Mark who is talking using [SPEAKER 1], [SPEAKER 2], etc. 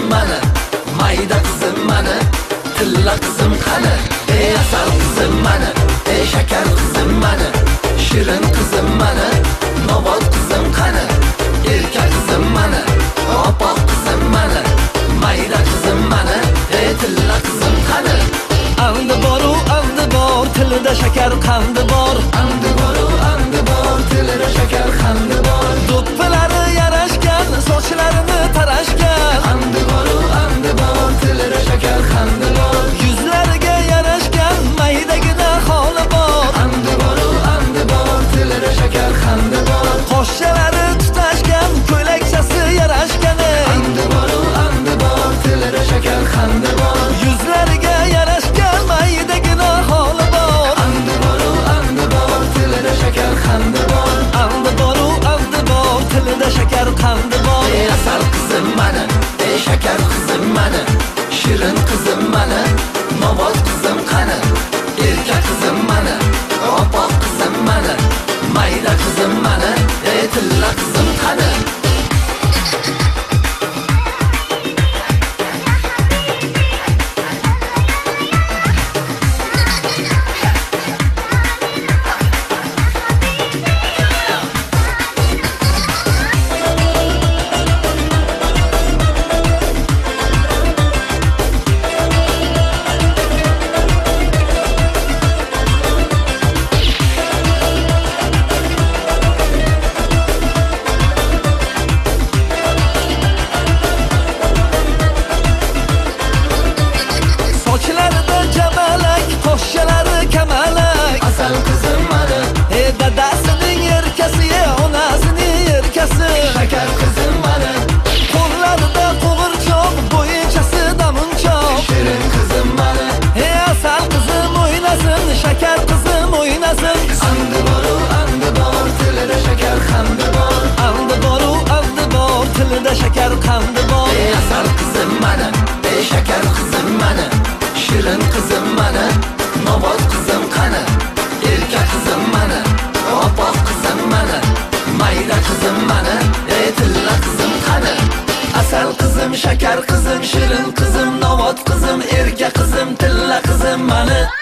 [SPEAKER 1] mana, mayda qizim mana, tilla qizim qani. Ey asal qizim mana, ey shakar qizim mana, shirin qizim mana, nobod qizim qani. Erkak qizim mana, oppoq qizim mana, mayda qizim mana, ey tilla qizim qani.
[SPEAKER 2] Andi boru andi bor, tilida shakar qandi bor.
[SPEAKER 1] Andi boru andi bor, tilida shakar qandi bor.
[SPEAKER 2] Do'ppilari yarashgan, sochlarini tarashgan.
[SPEAKER 1] Andi boru andi bor, tilida shakar qandi bor.
[SPEAKER 2] Yuzlariga yarashgan, maydagina holi bor.
[SPEAKER 1] Andi boru andi bor, tilida shakar qandi bor.
[SPEAKER 2] Qo'shalari tutashgan, ko'laksasi yarashgan.
[SPEAKER 1] Andi boru andi bor, tilida shakar qandi bor.
[SPEAKER 2] Yuzlariga yarashgan, maydagina holi bor.
[SPEAKER 1] Andi boru andi bor, tilida shakar qandi bor.
[SPEAKER 2] Andi boru andi bor, tilida shakar qandi bor.
[SPEAKER 1] Ey asal qizim mana, ey shakar qizim mana, shirin qizim mana, nobod qizim qani. Erkak qizim mana, oppoq qizim mana, mayda qizim mana, ey tilla qizim qani.
[SPEAKER 2] Sochlarida jamalak, qo'shalari kamalak.
[SPEAKER 1] Asal qizim mana,
[SPEAKER 2] Ey dadasining erkasi, onasining erkasi.
[SPEAKER 1] shakar qizim mana,
[SPEAKER 2] Qo'llarida qo'g'irchoq, bo'yinchasi damunchoq.
[SPEAKER 1] shirin qizim mana.
[SPEAKER 2] Ey asal qizim o'ynasin, shakar qizim o'ynasin.
[SPEAKER 1] Andi boru andi bor, tilida shakar qandi bor.
[SPEAKER 2] Andi boru andi bor, tilida shakar qandi bor.
[SPEAKER 1] Ey asal qizim mana, ey shakar qizim mana, shirin qizim mana, nobod qizim qani. Erkak qizim mana, oppoq qizim mana, mayda qizim mana, ey tilla qizim qani. Asal qizim, shakar qizim, shirin qizim, nobod qizim, erkak qizim, tilla qizim mana.